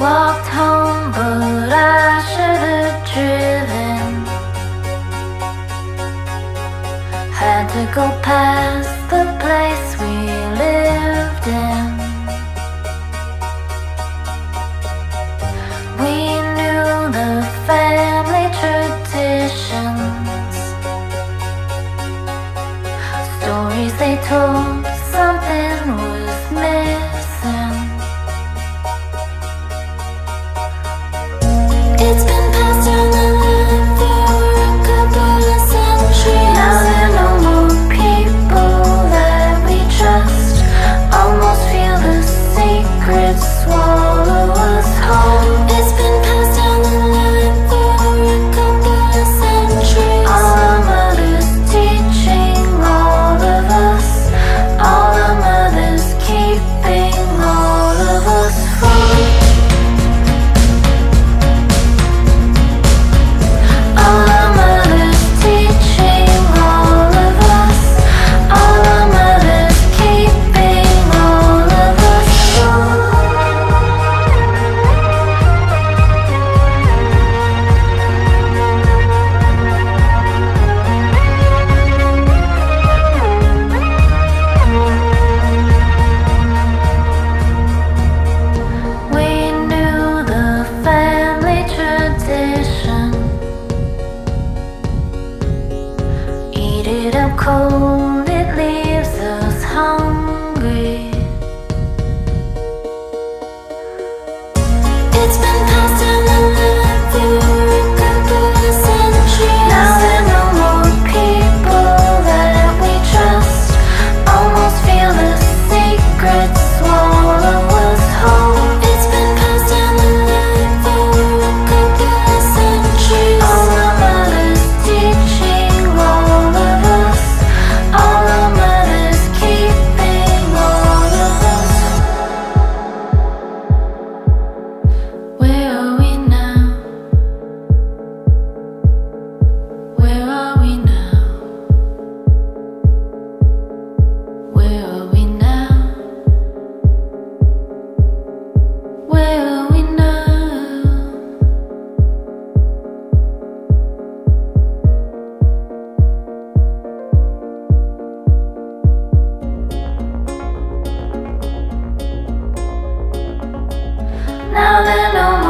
Walked home, but I should have driven. Had to go past the place we lived in. We knew the family traditions, stories they told, something was missing. It's been passed down the line for a couple of centuries. Now there are no more people that we trust. Almost feel the secrets swallow us whole. It's been passed down the line for a couple of centuries. All our mothers teaching all of us. All our mothers keeping all of us from. All our mothers teaching all of us. All our mothers keeping all of us from. We knew the family tradition. Eat it up cold, it leaves us hungry. It's been passed down the line for a couple of centuries. Now there are no more people that we trust. Almost feel the secrets swallow us whole. It's been passed down the line for a couple of centuries. All our mothers teaching all of us. All our mothers keeping all of us. Where are we now? Where are we now? Where are we now? Where are we now? Now there are no